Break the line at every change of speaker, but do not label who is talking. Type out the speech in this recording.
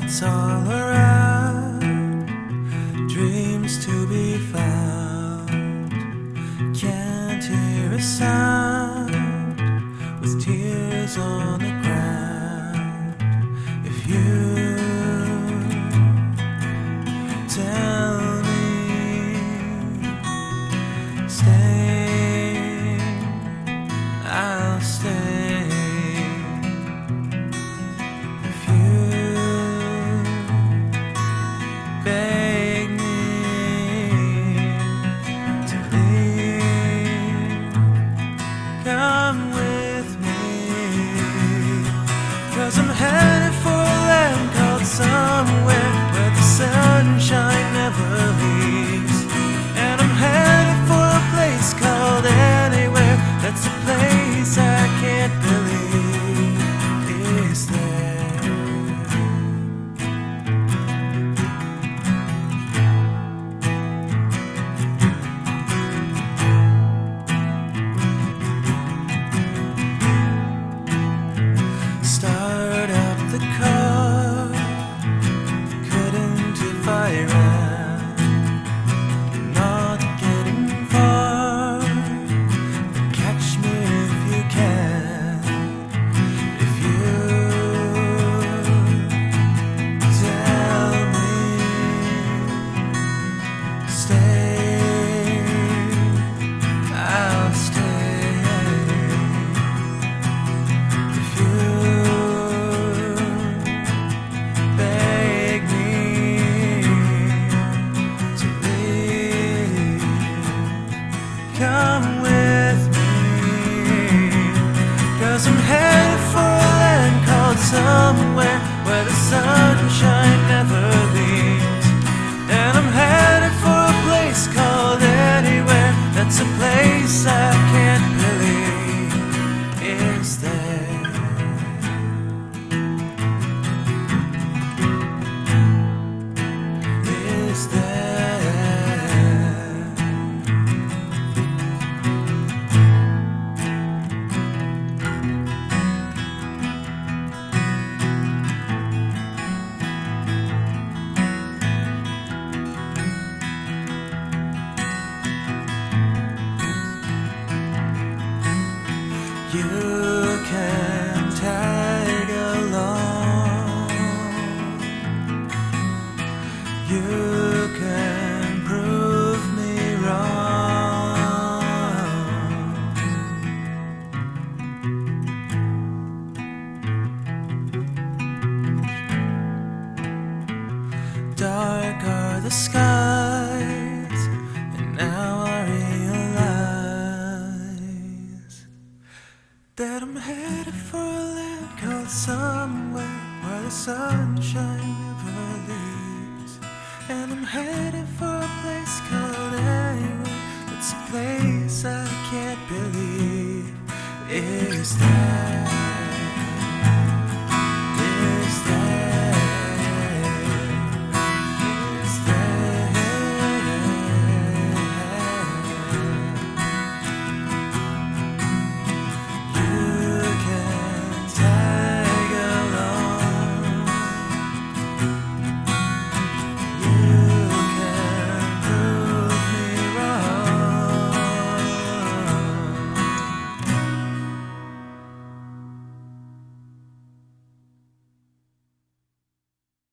it's all around, dreams to be found. Can't hear a sound with tears on the ground. If you tell me stay, I'll stay. If you beg me to leave, come with me, 'cause I'm headed for a land called somewhere where the sunshine never leaves. And I'm headed for a place called anywhere. That's a place I can't believe is there. Start up the car, couldn't if I ran, not getting far, but catch me if you can. If you tell me stay, I'll stay. If you beg me to leave, come with me, 'cause I'm headed for a land called somewhere where the sunshine never leaves. And I'm headed for a place called anywhere. That's a place I can't believe is there. Is there. You can tag along, you can prove me wrong. Dark are the skies, and now I realize that I'm headed for a land called somewhere where the sunshine never leaves. And I'm headed for a place called anywhere. It's a place I can't believe is there.